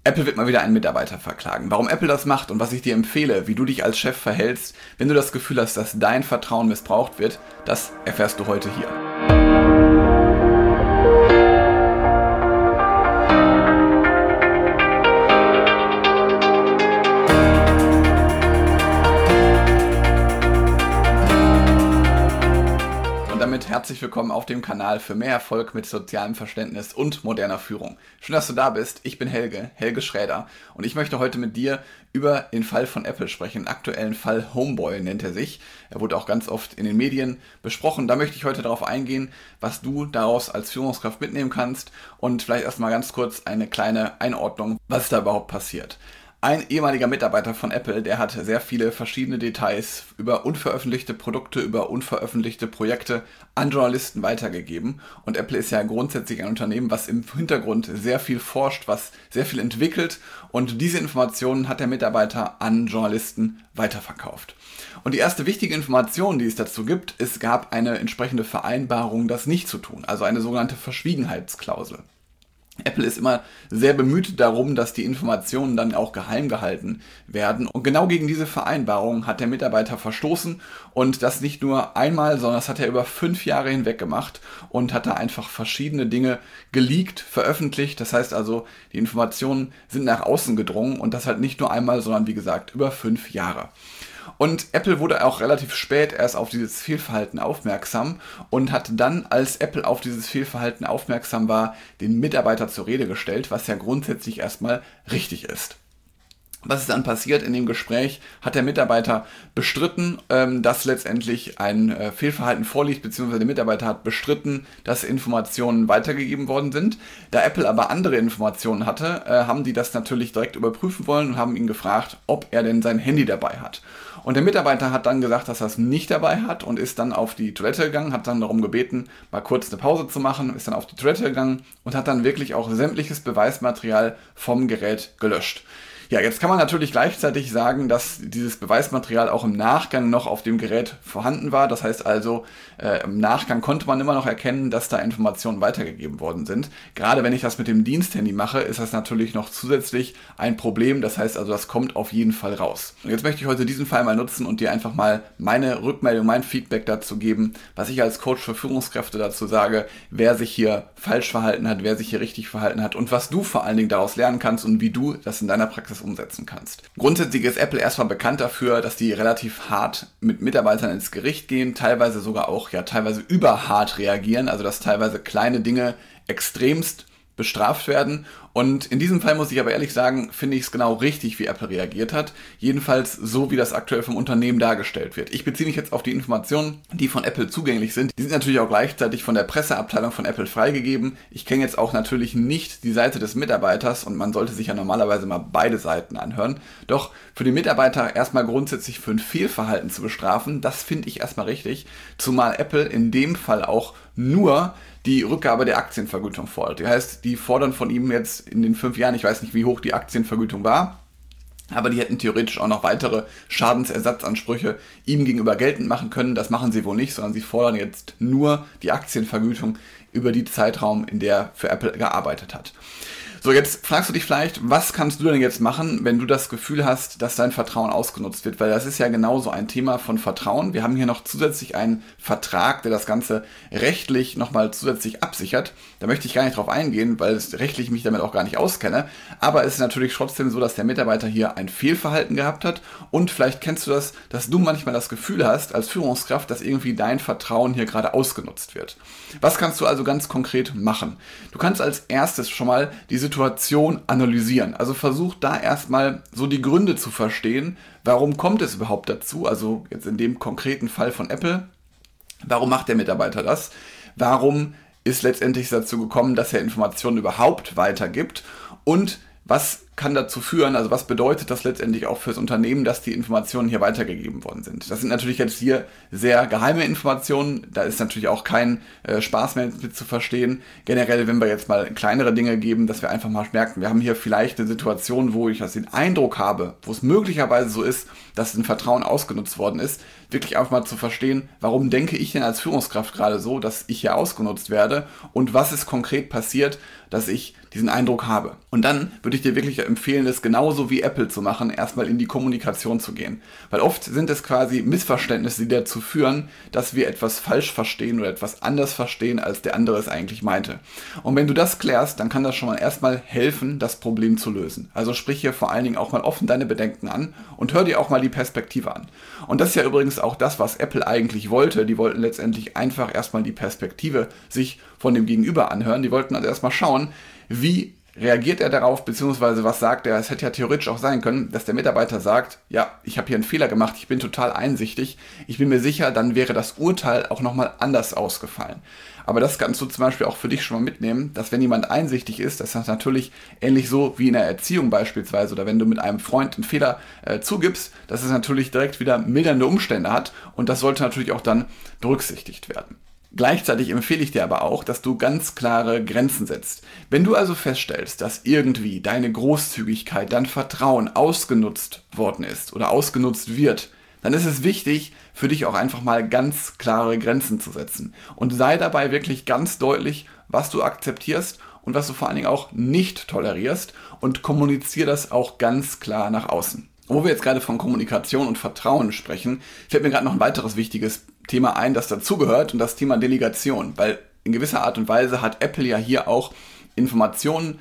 Apple wird mal wieder einen Mitarbeiter verklagen. Warum Apple das macht und was ich dir empfehle, wie du dich als Chef verhältst, wenn du das Gefühl hast, dass dein Vertrauen missbraucht wird, das erfährst du heute hier. Herzlich willkommen auf dem Kanal für mehr Erfolg mit sozialem Verständnis und moderner Führung. Schön, dass du da bist. Ich bin Helge Schräder, und ich möchte heute mit dir über den Fall von Apple sprechen, den aktuellen Fall Homeboy nennt er sich. Er wurde auch ganz oft in den Medien besprochen. Da möchte ich heute darauf eingehen, was du daraus als Führungskraft mitnehmen kannst, und vielleicht erstmal ganz kurz eine kleine Einordnung, was da überhaupt passiert. Ein ehemaliger Mitarbeiter von Apple, der hat sehr viele verschiedene Details über unveröffentlichte Produkte, über unveröffentlichte Projekte an Journalisten weitergegeben. Und Apple ist ja grundsätzlich ein Unternehmen, was im Hintergrund sehr viel forscht, was sehr viel entwickelt. Und diese Informationen hat der Mitarbeiter an Journalisten weiterverkauft. Und die erste wichtige Information, die es dazu gibt, es gab eine entsprechende Vereinbarung, das nicht zu tun, also eine sogenannte Verschwiegenheitsklausel. Apple ist immer sehr bemüht darum, dass die Informationen dann auch geheim gehalten werden. Und genau gegen diese Vereinbarung hat der Mitarbeiter verstoßen, und das nicht nur einmal, sondern das hat er über 5 Jahre hinweg gemacht und hat da einfach verschiedene Dinge geleakt, veröffentlicht. Das heißt also, die Informationen sind nach außen gedrungen, und das halt nicht nur einmal, sondern wie gesagt über 5 Jahre. Und Apple wurde auch relativ spät erst auf dieses Fehlverhalten aufmerksam und hat dann, als Apple auf dieses Fehlverhalten aufmerksam war, den Mitarbeiter zur Rede gestellt, was ja grundsätzlich erstmal richtig ist. Was ist dann passiert in dem Gespräch? Hat der Mitarbeiter bestritten, dass letztendlich ein Fehlverhalten vorliegt, beziehungsweise der Mitarbeiter hat bestritten, dass Informationen weitergegeben worden sind. Da Apple aber andere Informationen hatte, haben die das natürlich direkt überprüfen wollen und haben ihn gefragt, ob er denn sein Handy dabei hat. Und der Mitarbeiter hat dann gesagt, dass er es nicht dabei hat, und ist dann auf die Toilette gegangen, hat dann darum gebeten, mal kurz eine Pause zu machen, ist dann auf die Toilette gegangen und hat dann wirklich auch sämtliches Beweismaterial vom Gerät gelöscht. Ja, jetzt kann man natürlich gleichzeitig sagen, dass dieses Beweismaterial auch im Nachgang noch auf dem Gerät vorhanden war. Das heißt also, im Nachgang konnte man immer noch erkennen, dass da Informationen weitergegeben worden sind. Gerade wenn ich das mit dem Diensthandy mache, ist das natürlich noch zusätzlich ein Problem. Das heißt also, das kommt auf jeden Fall raus. Und jetzt möchte ich heute diesen Fall mal nutzen und dir einfach mal meine Rückmeldung, mein Feedback dazu geben, was ich als Coach für Führungskräfte dazu sage, wer sich hier falsch verhalten hat, wer sich hier richtig verhalten hat und was du vor allen Dingen daraus lernen kannst und wie du das in deiner Praxis umsetzen kannst. Grundsätzlich ist Apple erstmal bekannt dafür, dass die relativ hart mit Mitarbeitern ins Gericht gehen, teilweise sogar auch teilweise überhart reagieren, also dass teilweise kleine Dinge extremst bestraft werden. Und in diesem Fall muss ich aber ehrlich sagen, finde ich es genau richtig, wie Apple reagiert hat. Jedenfalls so, wie das aktuell vom Unternehmen dargestellt wird. Ich beziehe mich jetzt auf die Informationen, die von Apple zugänglich sind. Die sind natürlich auch gleichzeitig von der Presseabteilung von Apple freigegeben. Ich kenne jetzt auch natürlich nicht die Seite des Mitarbeiters, und man sollte sich ja normalerweise mal beide Seiten anhören. Doch für den Mitarbeiter erstmal grundsätzlich für ein Fehlverhalten zu bestrafen, das finde ich erstmal richtig. Zumal Apple in dem Fall auch nur die Rückgabe der Aktienvergütung fordert. Das heißt, die fordern von ihm jetzt in den 5 Jahren, ich weiß nicht, wie hoch die Aktienvergütung war, aber die hätten theoretisch auch noch weitere Schadensersatzansprüche ihm gegenüber geltend machen können. Das machen sie wohl nicht, sondern sie fordern jetzt nur die Aktienvergütung über die Zeitraum, in der für Apple gearbeitet hat. So, jetzt fragst du dich vielleicht, was kannst du denn jetzt machen, wenn du das Gefühl hast, dass dein Vertrauen ausgenutzt wird? Weil das ist ja genauso ein Thema von Vertrauen. Wir haben hier noch zusätzlich einen Vertrag, der das Ganze rechtlich nochmal zusätzlich absichert. Da möchte ich gar nicht drauf eingehen, weil es rechtlich mich damit auch gar nicht auskenne. Aber es ist natürlich trotzdem so, dass der Mitarbeiter hier ein Fehlverhalten gehabt hat. Und vielleicht kennst du das, dass du manchmal das Gefühl hast, als Führungskraft, dass irgendwie dein Vertrauen hier gerade ausgenutzt wird. Was kannst du also ganz konkret machen? Du kannst als erstes schon mal die Situation analysieren. Also versuch da erstmal so die Gründe zu verstehen, warum kommt es überhaupt dazu, also jetzt in dem konkreten Fall von Apple, warum macht der Mitarbeiter das, warum ist letztendlich dazu gekommen, dass er Informationen überhaupt weitergibt, und was kann dazu führen, also was bedeutet das letztendlich auch fürs Unternehmen, dass die Informationen hier weitergegeben worden sind. Das sind natürlich jetzt hier sehr geheime Informationen, da ist natürlich auch kein Spaß mehr mit zu verstehen. Generell, wenn wir jetzt mal kleinere Dinge geben, dass wir einfach mal merken, wir haben hier vielleicht eine Situation, wo ich den Eindruck habe, wo es möglicherweise so ist, dass ein Vertrauen ausgenutzt worden ist, wirklich einfach mal zu verstehen, warum denke ich denn als Führungskraft gerade so, dass ich hier ausgenutzt werde, und was ist konkret passiert, dass ich diesen Eindruck habe. Und dann würde ich dir wirklich empfehlen es genauso wie Apple zu machen, erstmal in die Kommunikation zu gehen. Weil oft sind es quasi Missverständnisse, die dazu führen, dass wir etwas falsch verstehen oder etwas anders verstehen, als der andere es eigentlich meinte. Und wenn du das klärst, dann kann das schon mal erstmal helfen, das Problem zu lösen. Also sprich hier vor allen Dingen auch mal offen deine Bedenken an und hör dir auch mal die Perspektive an. Und das ist ja übrigens auch das, was Apple eigentlich wollte. Die wollten letztendlich einfach erstmal die Perspektive sich von dem Gegenüber anhören. Die wollten also erstmal schauen, wie reagiert er darauf, beziehungsweise was sagt er? Es hätte ja theoretisch auch sein können, dass der Mitarbeiter sagt, ja, ich habe hier einen Fehler gemacht, ich bin total einsichtig, ich bin mir sicher, dann wäre das Urteil auch nochmal anders ausgefallen. Aber das kannst du zum Beispiel auch für dich schon mal mitnehmen, dass wenn jemand einsichtig ist, dass das natürlich ähnlich so wie in der Erziehung beispielsweise oder wenn du mit einem Freund einen Fehler zugibst, dass es natürlich direkt wieder mildernde Umstände hat und das sollte natürlich auch dann berücksichtigt werden. Gleichzeitig empfehle ich dir aber auch, dass du ganz klare Grenzen setzt. Wenn du also feststellst, dass irgendwie deine Großzügigkeit, dein Vertrauen ausgenutzt worden ist oder ausgenutzt wird, dann ist es wichtig, für dich auch einfach mal ganz klare Grenzen zu setzen. Und sei dabei wirklich ganz deutlich, was du akzeptierst und was du vor allen Dingen auch nicht tolerierst und kommuniziere das auch ganz klar nach außen. Wo wir jetzt gerade von Kommunikation und Vertrauen sprechen, fällt mir gerade noch ein weiteres wichtiges Thema ein, das dazugehört und das Thema Delegation, weil in gewisser Art und Weise hat Apple ja hier auch Informationen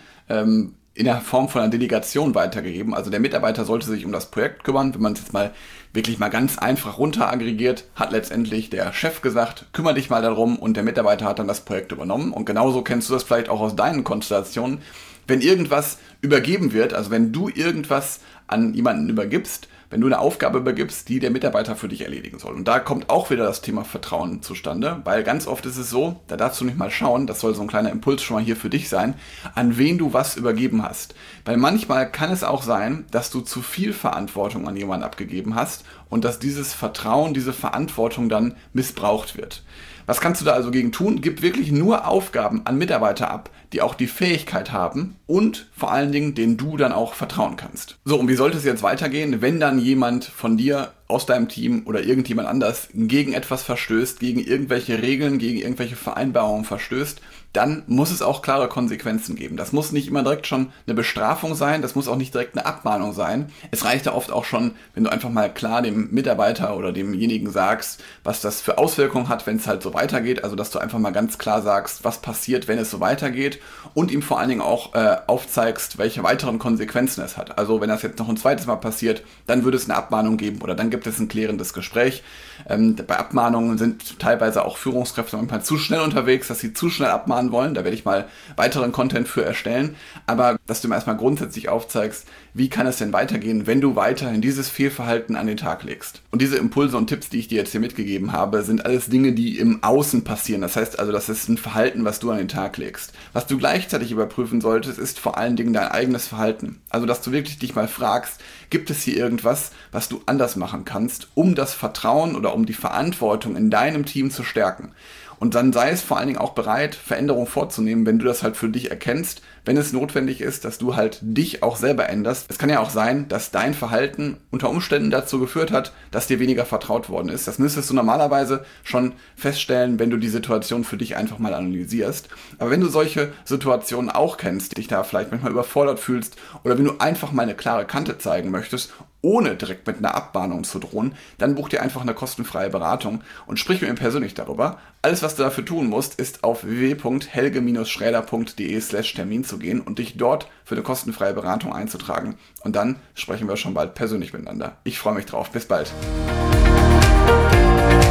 in der Form von einer Delegation weitergegeben. Also der Mitarbeiter sollte sich um das Projekt kümmern. Wenn man es jetzt mal wirklich mal ganz einfach runter aggregiert, hat letztendlich der Chef gesagt, kümmere dich mal darum und der Mitarbeiter hat dann das Projekt übernommen. Und genauso kennst du das vielleicht auch aus deinen Konstellationen. Wenn irgendwas übergeben wird, also wenn du irgendwas an jemanden übergibst, wenn du eine Aufgabe übergibst, die der Mitarbeiter für dich erledigen soll. Und da kommt auch wieder das Thema Vertrauen zustande, weil ganz oft ist es so, da darfst du nicht mal schauen, das soll so ein kleiner Impuls schon mal hier für dich sein, an wen du was übergeben hast. Weil manchmal kann es auch sein, dass du zu viel Verantwortung an jemanden abgegeben hast und dass dieses Vertrauen, diese Verantwortung dann missbraucht wird. Was kannst du da also gegen tun? Gib wirklich nur Aufgaben an Mitarbeiter ab, die auch die Fähigkeit haben und vor allen Dingen, denen du dann auch vertrauen kannst. So, und wie sollte es jetzt weitergehen, wenn dann jemand von dir aus deinem Team oder irgendjemand anders gegen etwas verstößt, gegen irgendwelche Regeln, gegen irgendwelche Vereinbarungen verstößt, dann muss es auch klare Konsequenzen geben. Das muss nicht immer direkt schon eine Bestrafung sein, das muss auch nicht direkt eine Abmahnung sein. Es reicht ja oft auch schon, wenn du einfach mal klar dem Mitarbeiter oder demjenigen sagst, was das für Auswirkungen hat, wenn es halt so weitergeht. Also, dass du einfach mal ganz klar sagst, was passiert, wenn es so weitergeht und ihm vor allen Dingen auch aufzeigst, welche weiteren Konsequenzen es hat. Also, wenn das jetzt noch ein zweites Mal passiert, dann würde es eine Abmahnung geben oder dann gibt es ein klärendes Gespräch. Bei Abmahnungen sind teilweise auch Führungskräfte manchmal zu schnell unterwegs, dass sie zu schnell abmahnen wollen. Da werde ich mal weiteren Content für erstellen. Aber dass du mir erstmal grundsätzlich aufzeigst, wie kann es denn weitergehen, wenn du weiterhin dieses Fehlverhalten an den Tag legst. Und diese Impulse und Tipps, die ich dir jetzt hier mitgegeben habe, sind alles Dinge, die im Außen passieren. Das heißt also, das ist ein Verhalten, was du an den Tag legst. Was du gleichzeitig überprüfen solltest, ist vor allen Dingen dein eigenes Verhalten. Also, dass du wirklich dich mal fragst, gibt es hier irgendwas, was du anders machen kannst, um das Vertrauen oder um die Verantwortung in deinem Team zu stärken. Und dann sei es vor allen Dingen auch bereit, Veränderungen vorzunehmen, wenn du das halt für dich erkennst, wenn es notwendig ist, dass du halt dich auch selber änderst. Es kann ja auch sein, dass dein Verhalten unter Umständen dazu geführt hat, dass dir weniger vertraut worden ist. Das müsstest du normalerweise schon feststellen, wenn du die Situation für dich einfach mal analysierst. Aber wenn du solche Situationen auch kennst, dich da vielleicht manchmal überfordert fühlst oder wenn du einfach mal eine klare Kante zeigen möchtest, ohne direkt mit einer Abmahnung zu drohen, dann buch dir einfach eine kostenfreie Beratung und sprich mit mir persönlich darüber. Alles, was du dafür tun musst, ist auf www.helge-schräder.de/Termin zu gehen und dich dort für eine kostenfreie Beratung einzutragen. Und dann sprechen wir schon bald persönlich miteinander. Ich freue mich drauf. Bis bald.